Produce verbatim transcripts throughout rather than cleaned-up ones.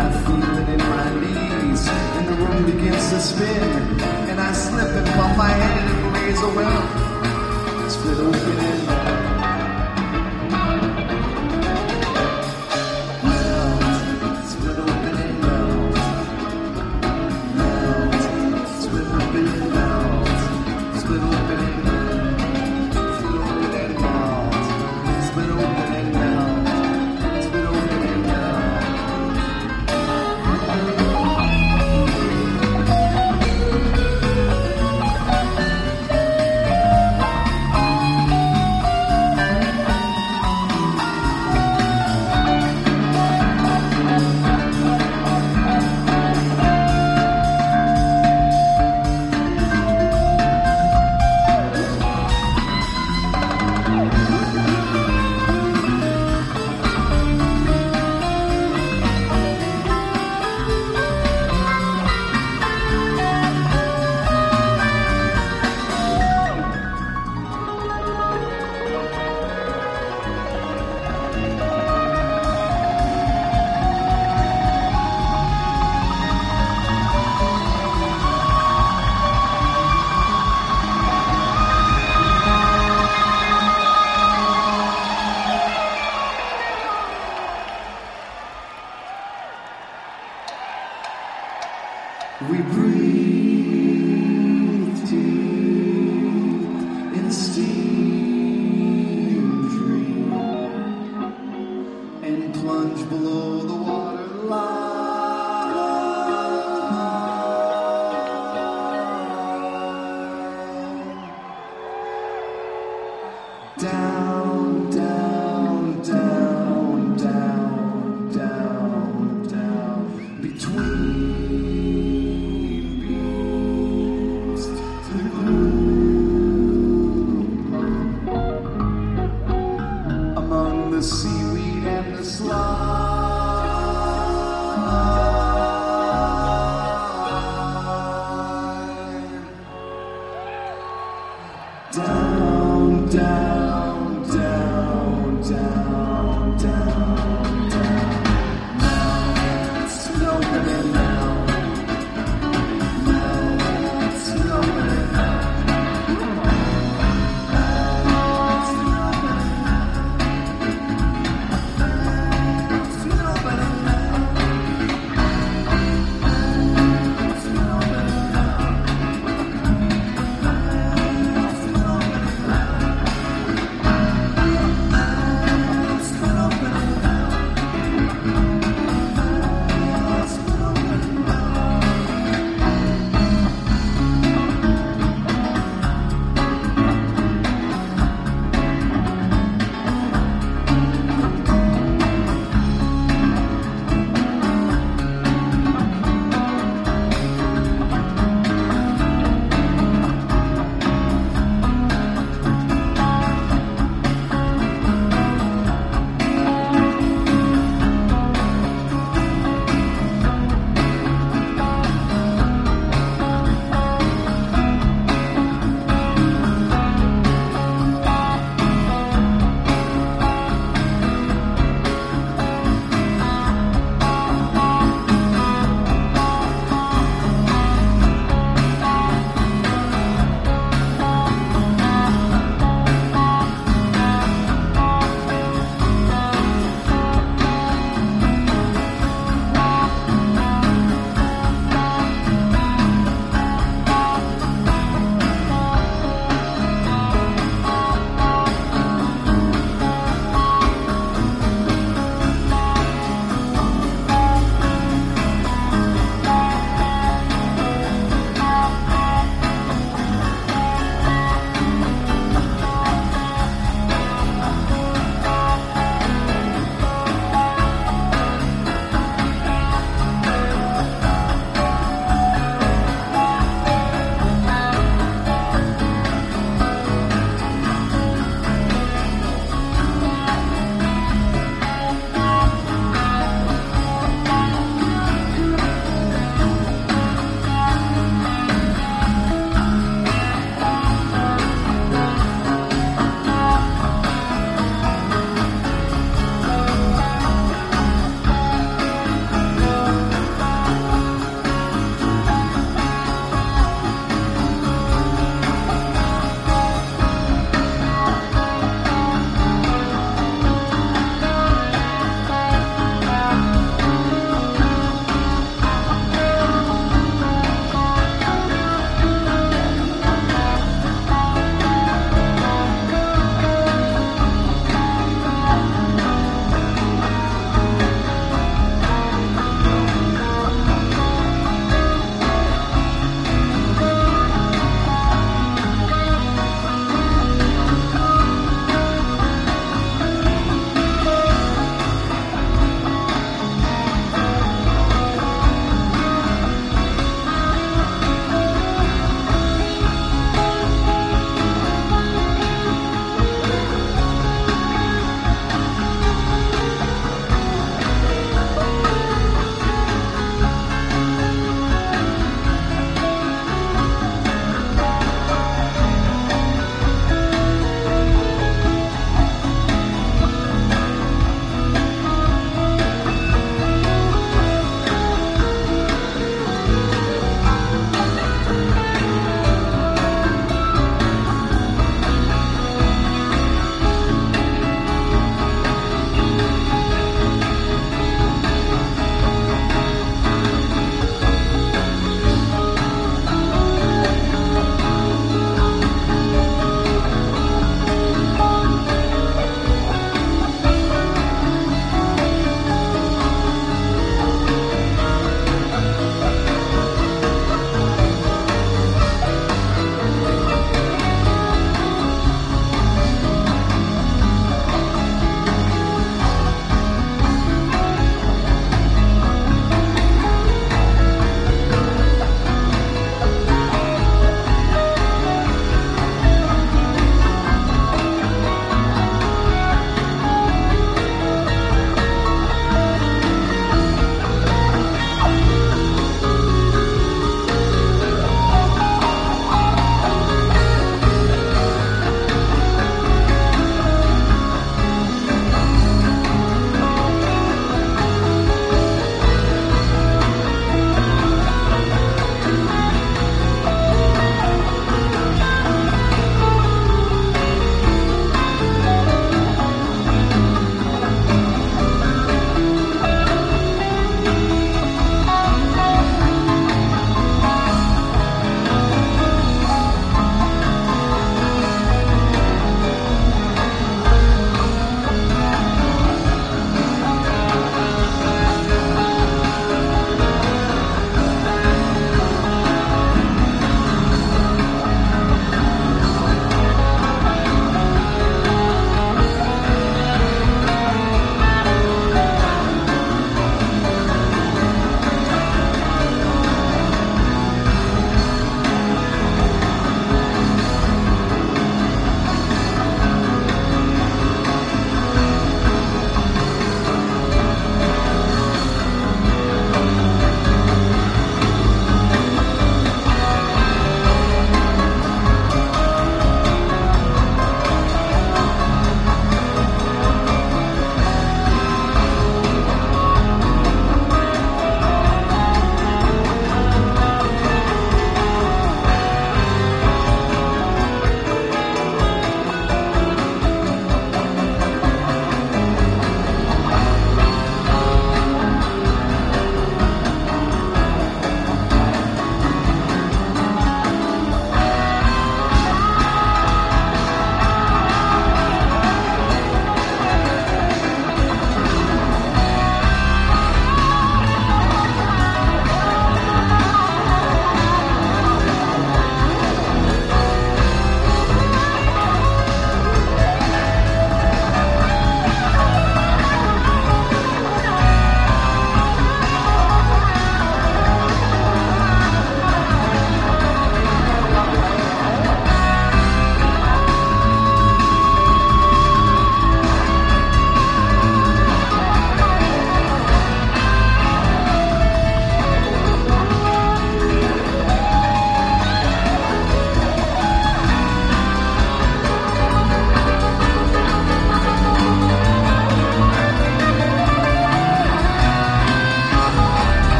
I feel it in my knees, and the room begins to spin, and I slip and bump my head and raise a well, split open and melt, split open and melt, melt, split open and melt, split open and melt, split open and melt, split open and melt, split open and melt. We breathe deep in steam dream and plunge below the water line. Down, down, down, down, down, down, between among the seaweed and the slime.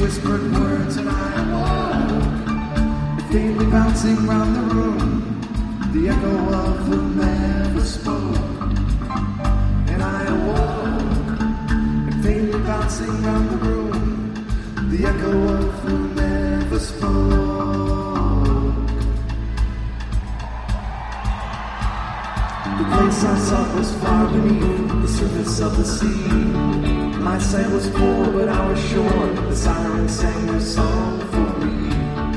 whispered words and I awoke, faintly bouncing round the room, the echo of who never spoke. And I awoke, and faintly bouncing round the room, the echo of who never spoke. The place I sought was far beneath the surface of the sea. My sight was poor, but I was sure the sirens sang their song for me.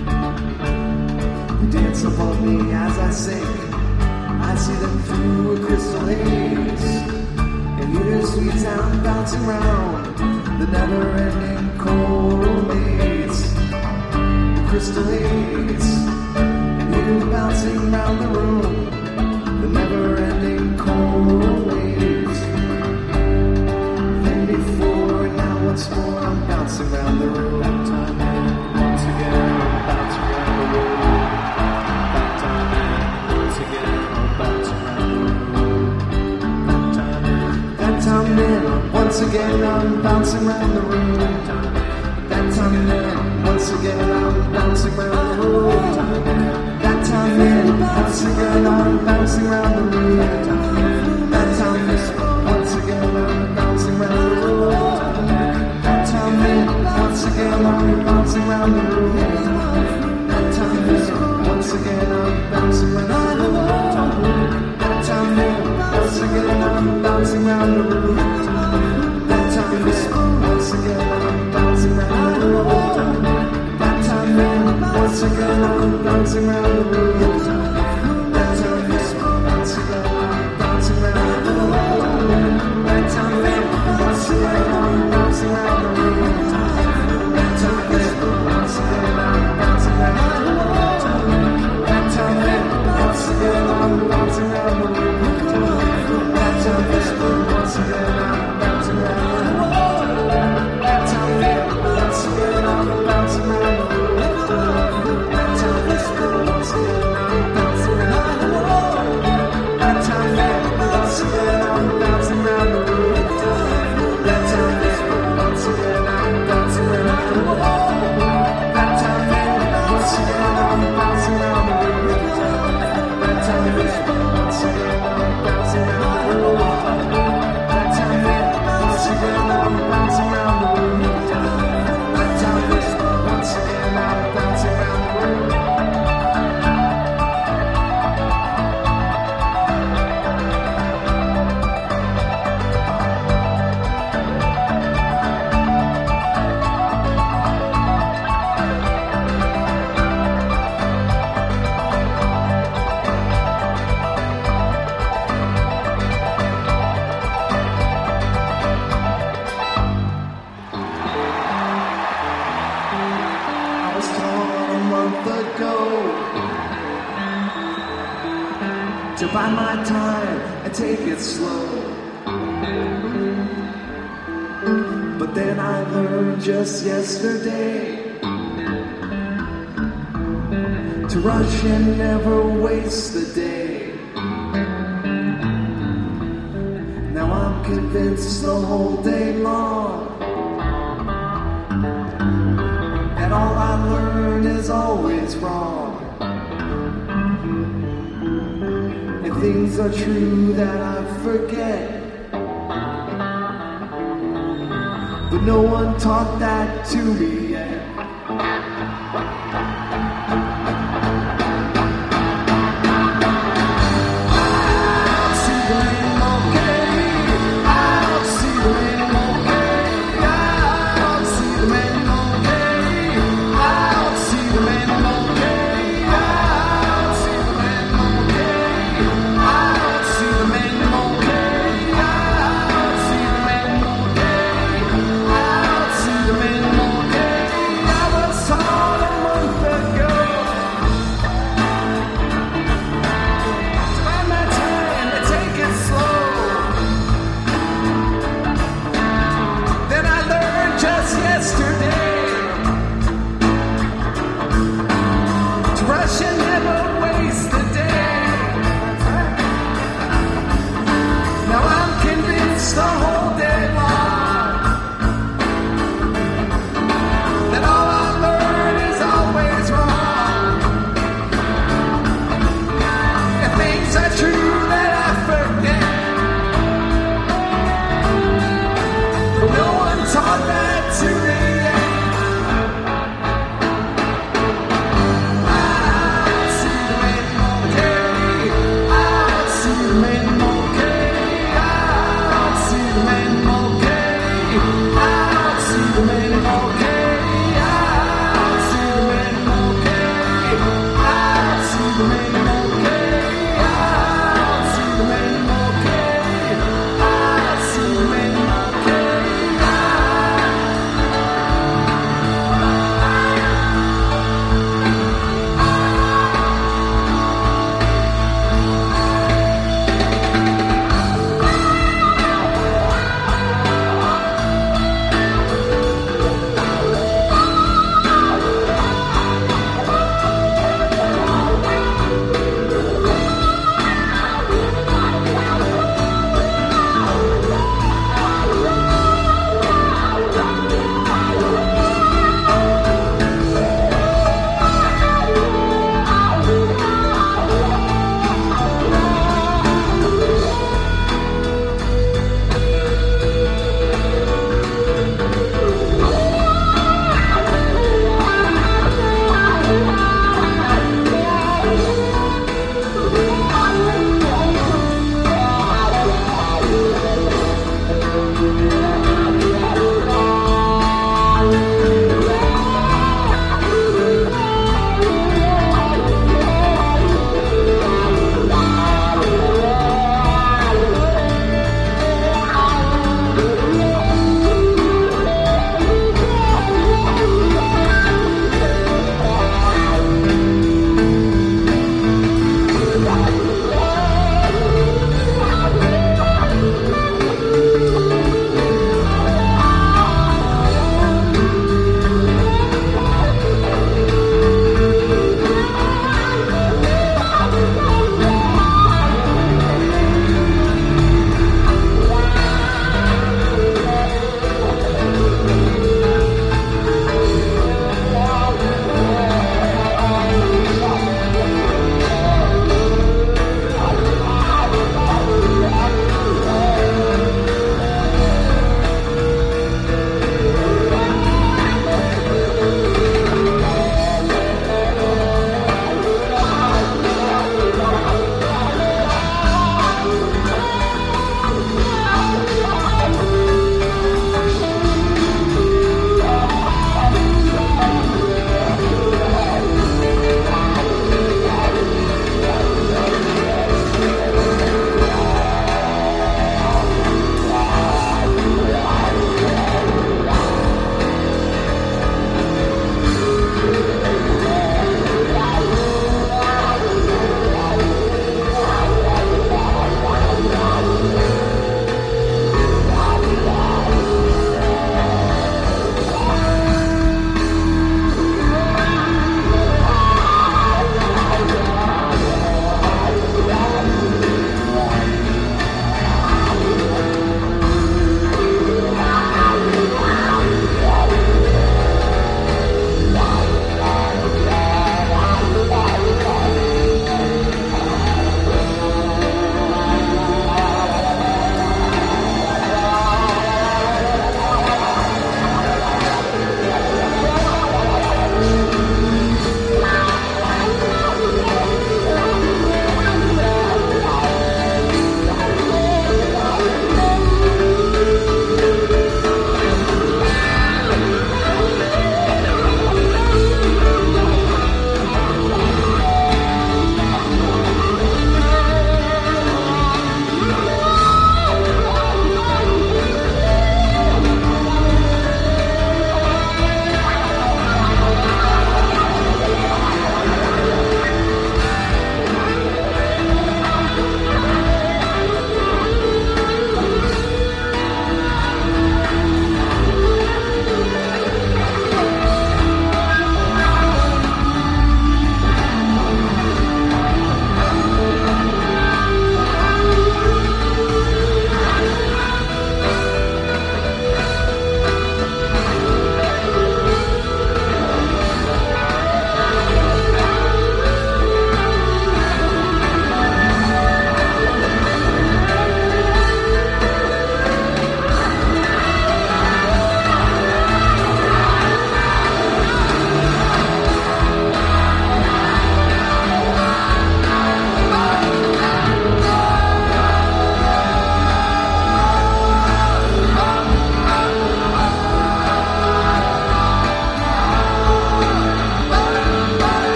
They dance above me as I sing. I see them through a crystal haze, and hear their sweet sound bouncing round the never-ending coral maze. The crystal haze, and hear them bouncing round the room, the never-ending coral maze. Before and now once more I'm bouncing around the room. That time and once again I'm bouncing around the room. That time and once again I'm bouncing around the room. That time and that time and once again I'm bouncing around the room. That time and once again I'm bouncing around the room. That time and once again I'm bouncing around the room. That time and once again I'm bouncing around the room. That time and once again I'm bouncing around the room. That time and once again I'm bouncing around the room. That time and once again I'm bouncing around the room. That time and once again I'm bouncing around the room. That time and once again I'm bouncing around the room. That time and once again I'm bouncing around the room. That time and once again I'm bouncing around the room. That time and once again I'm bouncing around the room. That time and once again I'm bouncing around the room. That time and once again I'm bouncing around the room. That time and once again I'm bouncing around the room. That time and once again I'm bouncing around the room. That time and once again I'm bouncing around the room. That time and once again I'm bouncing around the room. That time and once again I'm bouncing around the room. That time and once again I'm bouncing around the room. That time and once again I'm bouncing around the room. That time and once again I'm bouncing around the room. I was taught a month ago to bide my time and take it slow. But then I learned just yesterday to rush and never waste the day. Now I'm convinced the whole day long that all I learn is always wrong. And things are true that I forget, but no one taught that to me yet. I'll see the rainbow gate. I'll see the rainbow gate. I'll see the rainbow gate. I'll see the rainbow gate. I'll see the rainbow gate. I'll see the rainbow gate. I'll see the rainbow gate. I'll see the rainbow gate.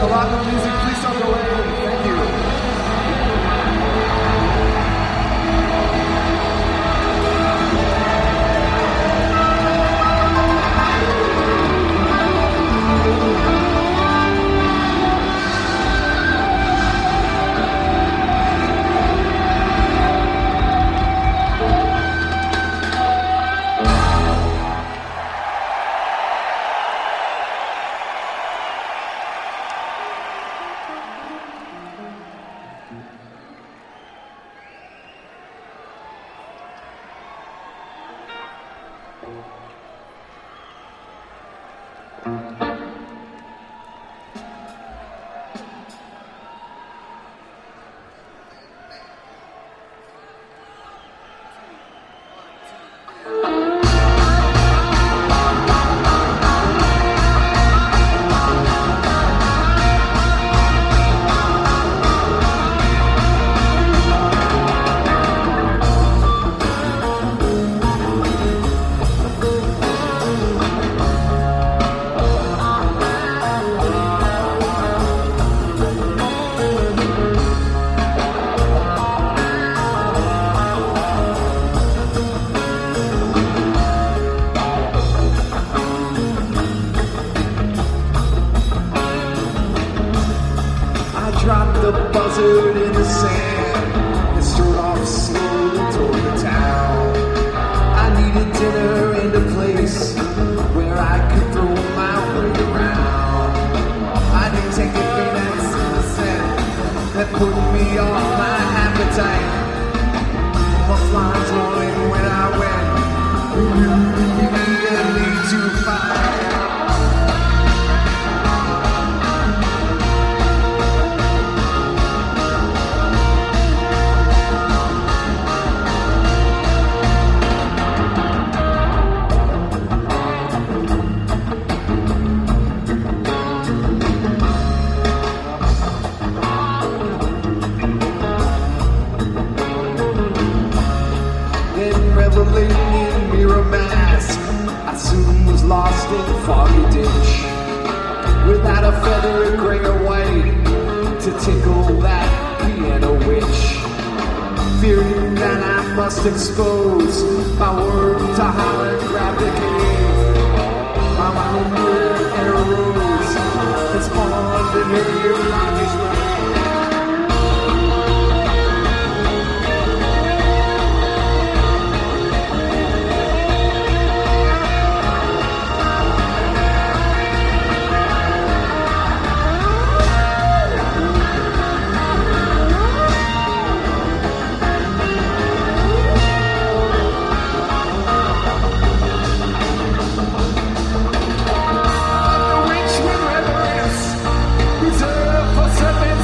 with a lot of music. Please don't go away. Thank you. Dropped the buzzard in the sand and strode off slowly toward the town. I needed dinner and a place where I could throw my way around. I didn't take a minute in the sand that put me off my appetite. My flies rolling when I went. You immediately to fight. Reveling in mirror mask, I soon was lost in a foggy ditch, without a feather, gray or white, to tickle that piano witch. Fearing that I must expose my work to hollow gravity, my homeward arrows that spawned in her rockish way. Serpents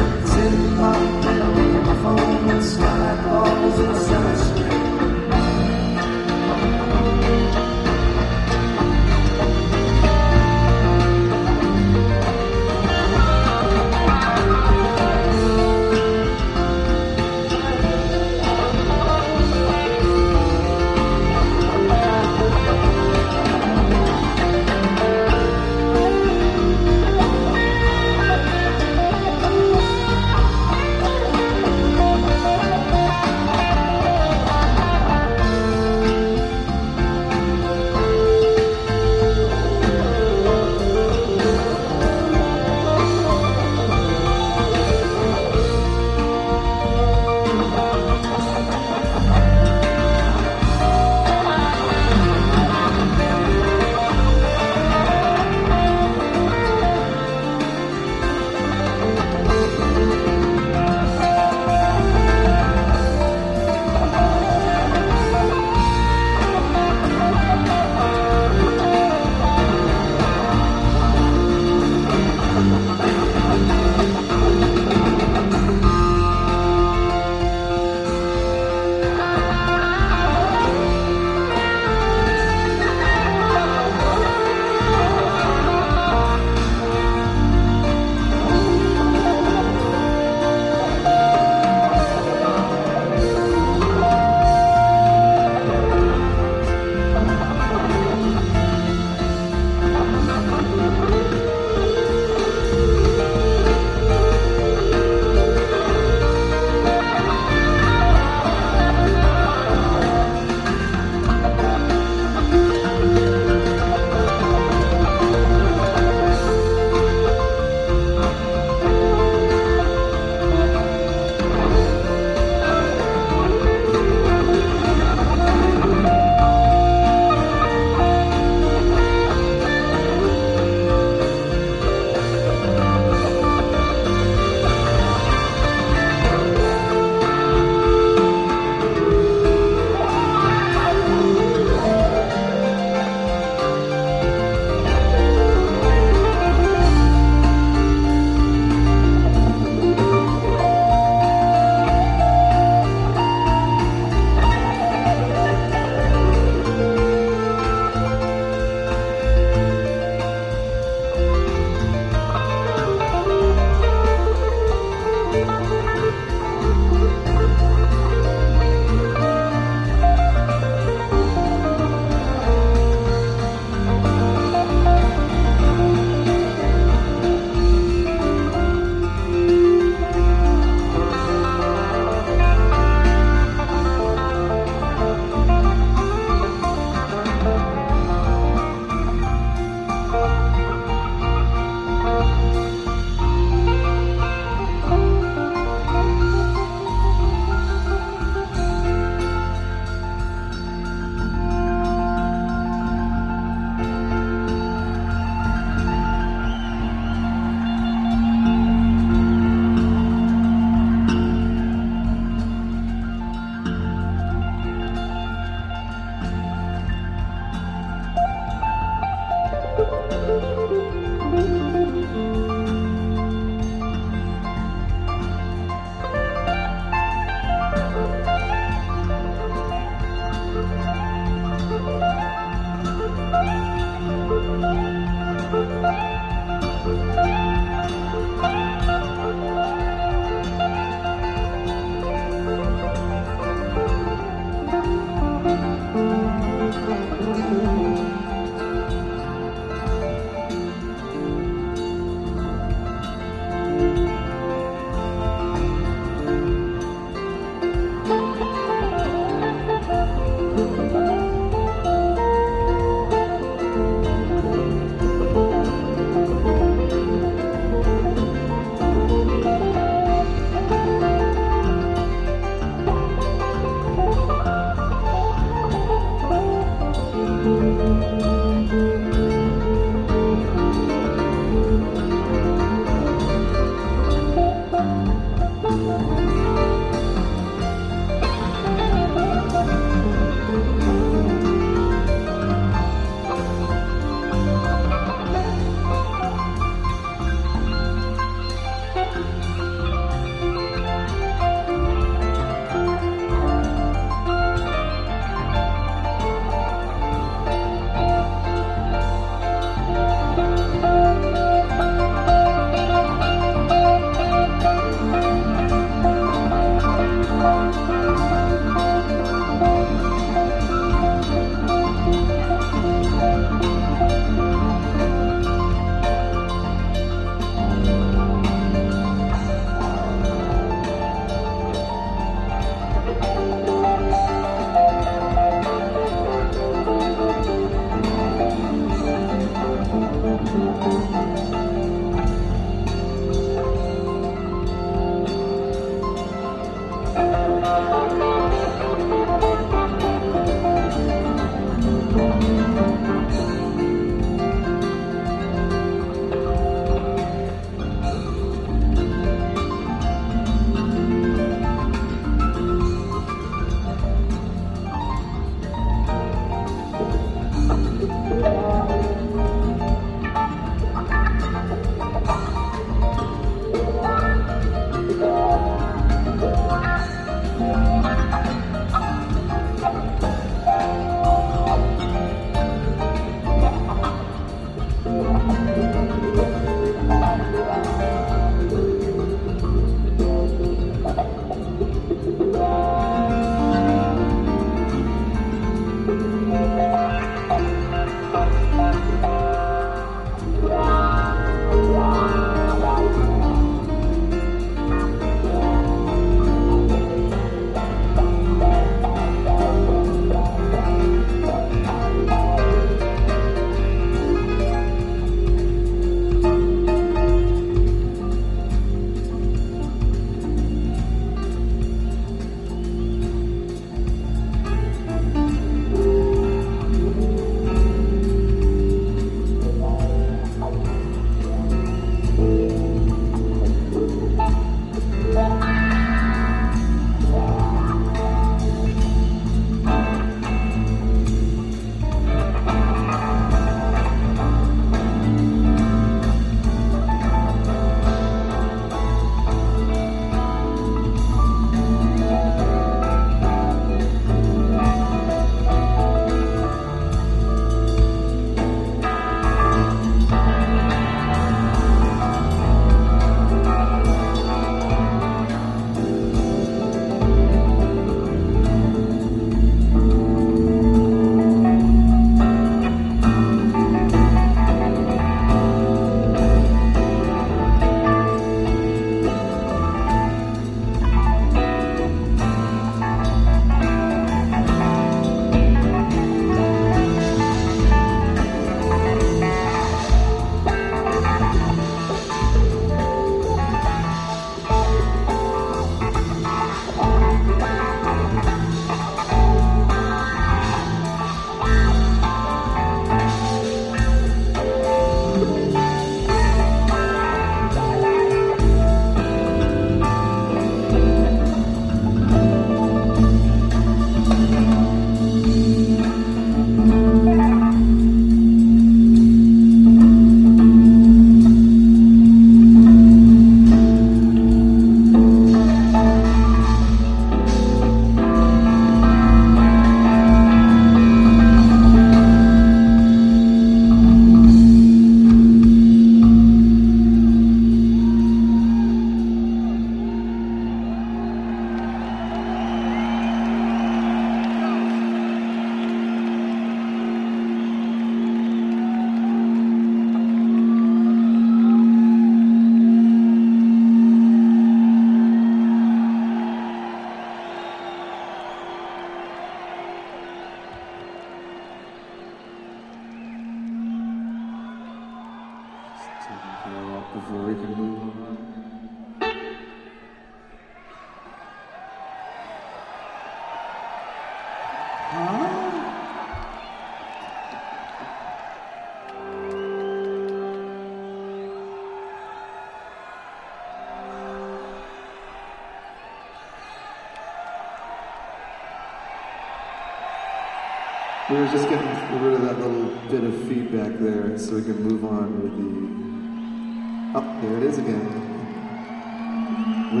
We were just getting rid of that little bit of feedback there so we can move on with the... Oh, there it is again. With...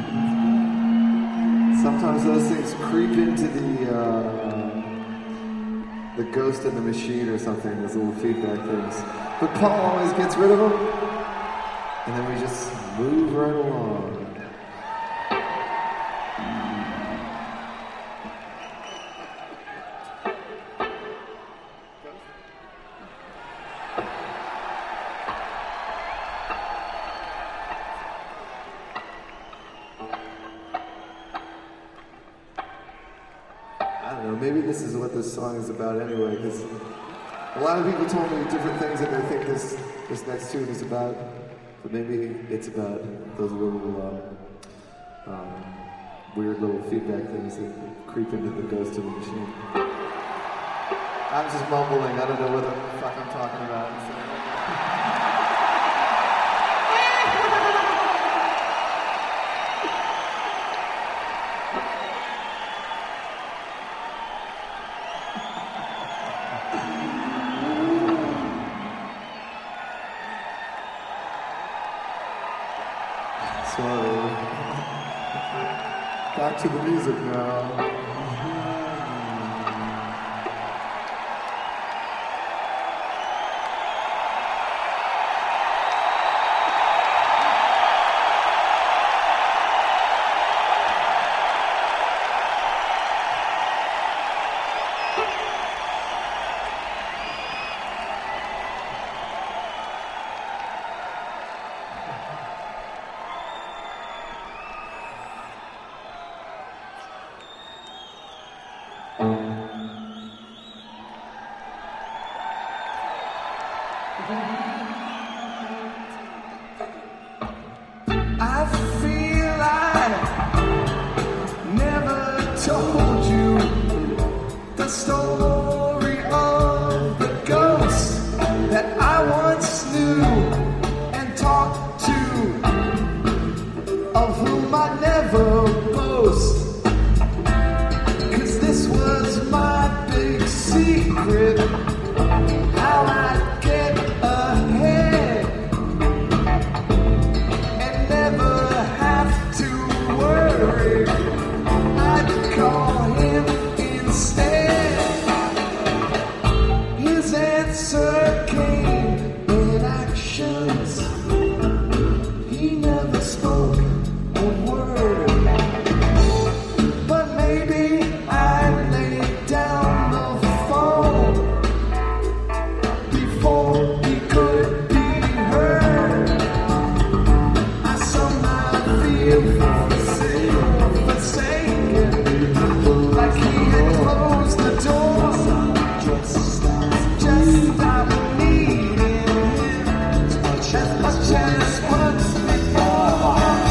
Sometimes those things creep into the, uh, the ghost in the machine or something, those little feedback things. But Paul always gets rid of them, and then we just move right along. Maybe this is what this song is about anyway, because a lot of people told me different things that they think this, this next tune is about, but maybe it's about those little uh, um, weird little feedback things that creep into the ghost of the machine. I'm just mumbling, I don't know what the fuck I'm talking about. Back to the music now. I feel I never told you the story of the ghost that I once knew and talked to, of whom I never boast. 'Cause this was my big secret, how I get ahead and never have to worry. I'd call him instead. His answer came in actions. He never spoke a word, but maybe I laid down the phone before he could be heard. I somehow feel forsaken, like he had closed the door. Just stopped needing him as much as once before.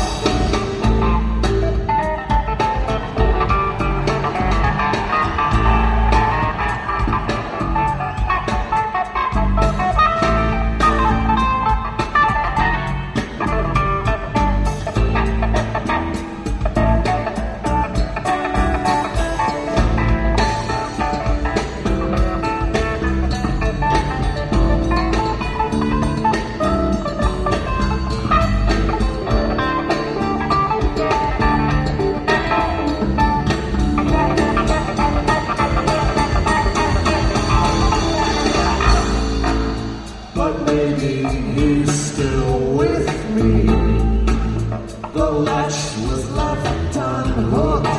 But maybe he's still with me. The latch was left unhooked.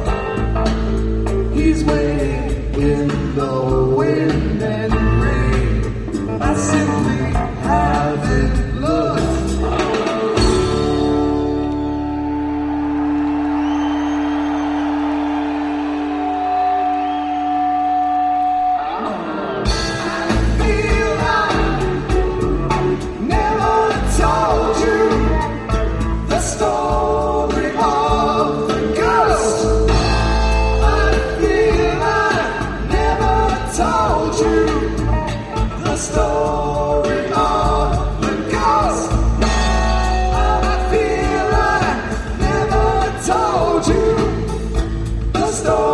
He's waiting in the wind and rain. I simply haven't looked. Story of the ghost. I feel I never told you the story of the ghost. I feel I never told you the story.